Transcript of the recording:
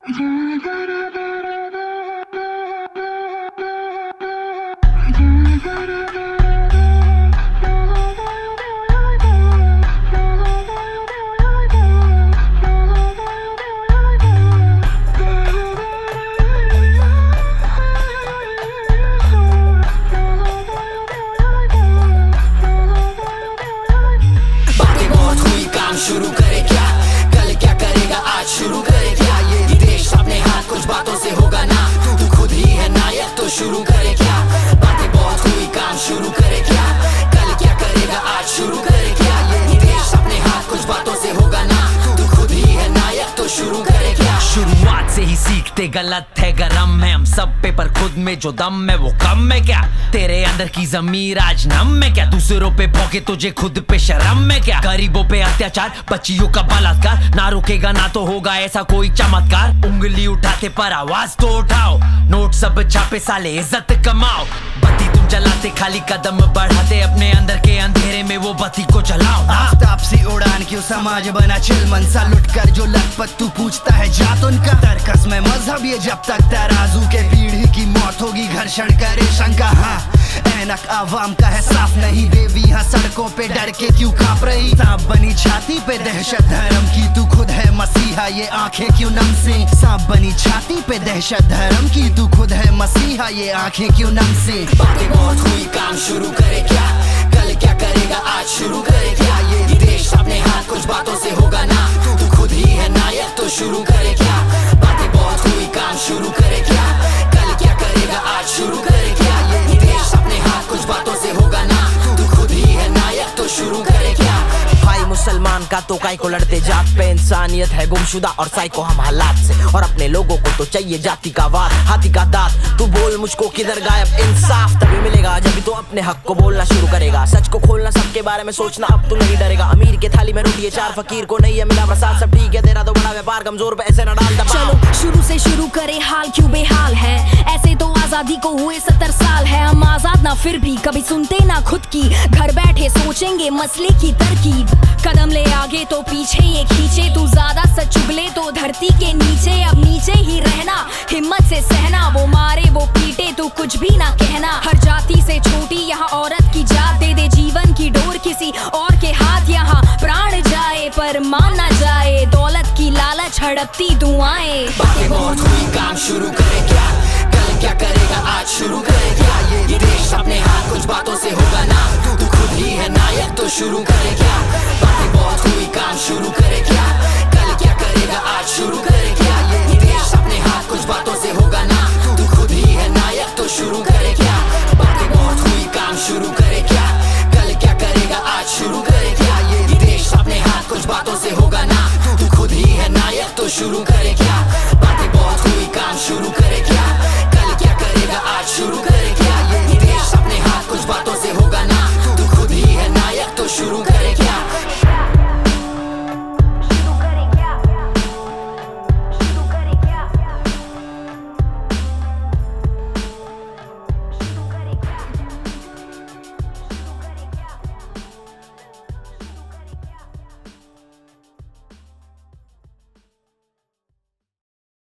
शुरू करे क्या, कल क्या करेगा, आज शुरू करे क्या। ये देश अपने हाथ, कुछ बातों से होगा ना। तू खुद ही है नायक, तो शुरू करे क्या। बातें बहुत हुई, काम शुरू करे क्या। कल क्या करेगा, आज शुरू करे क्या। ये देश अपने हाथ, कुछ बातों से होगा ना। तू खुद ही है नायक, तो शुरू करे क्या। शुरुआत से ही सीखते गलत है, गरम है हम सब पे, पर खुद में जो दम है वो कम है क्या। तेरे अंदर की ज़मीर आज नम है क्या। दूसरों पे भौंके, तुझे खुद पे शर्म है क्या। गरीबों पे अत्याचार, बच्चियों का बलात्कार, ना रुकेगा ना तो होगा ऐसा कोई चमत्कार। उंगली उठाते पर आवाज तो उठाओ, नोट सब छापे साले इज्जत कमाओ। बत्ती तुम जलाते, खाली कदम बढ़ाते, अपने अंदर के अंधेरे में वो बत्ती को जलाओ। आफ्ताब सी उड़ान क्यों समाज बना चिलमन सा, लुट कर जो लखपत तू पूछता है जात उनका। तरकस में मजहब ये जब तक तराजू के, पीढ़ी की मौत होगी घर्षण करे शंका। हाँ ऐनक आवाम का है साफ नहीं, देवी हाँ सड़कों पे डर के क्यों कांप रही। सांप बनी छाती पे दहशत धर्म की, तू खुद है मसीहा ये आंखें क्यों नम सी। सांप बनी छाती पे दहशत धर्म की, तू खुद है मसीहा ये आंखें क्यों नम सी। बातें बहुत हुई, काम शुरू करे क्या। कल क्या करेगा, आज शुरू करे क्या। ये देश अपने हाथ, कुछ बातों से होगा ना। तू खुद ही है नायक, तो शुरू करे क्या। बातें बहुत हुई, काम शुरू करे क्या। कल क्या करेगा, आज शुरू करे क्या। ये देश अपने हाथ, कुछ बातों से होगा ना। तू खुद ही है नायक, तो शुरू करे क्या। भाई मुसलमान का तो काय को लड़ते जात पे, इंसानियत है गुमशुदा और साइको हम हालात से। और अपने लोगों को तो चाहिए जाति का वाद, हाथी का दांत। तू बोल मुझको किधर गायब इंसाफ तभी मिलेगा जब तो अपने हक को बोलना शुरू करेगा। सच को खोलना, सबके बारे में सोचना, अब तू नहीं डरेगा। अमीर के थाली में रोटी है चार, फकीर को नहीं है मिला प्रसाद। सब ठीक है तेरा तो बड़ा व्यापार, कमजोर पे ऐसे न डाल दबाव। चलो शुरू से शुरू करे, हाल क्यों बेहाल है। ऐसे तो आजादी को हुए 70 साल है। हम आजाद ना फिर भी कभी सुनते ना खुद की, घर बैठे सोचेंगे मसले की तरकीब। कदम ले आगे तो पीछे ये खींचे, तू ज्यादा सच चुगले तो धरती के नीचे। अब नीचे ही रहना, हिम्मत से सहना, वो मारे वो पीटे तू कुछ भी ना कहना। हर जाति से छोटी यहाँ औरत की जात, दे दे जीवन की डोर किसी और के हाथ। यहाँ प्राण जाए पर मान ना जाए, दौलत की लालच हड़पती दुआएं। बातें बहुत हुई, काम शुरू करे क्या। कल क्या करेगा, आज शुरू करे क्या। ये देश अपने हाथ, कुछ बातों से होगा ना। तू खुद ही है नायक, तो शुरू करे क्या। बातें बहुत हुई, काम शुरू करे क्या। कल क्या करेगा, आज शुरू करे क्या। ये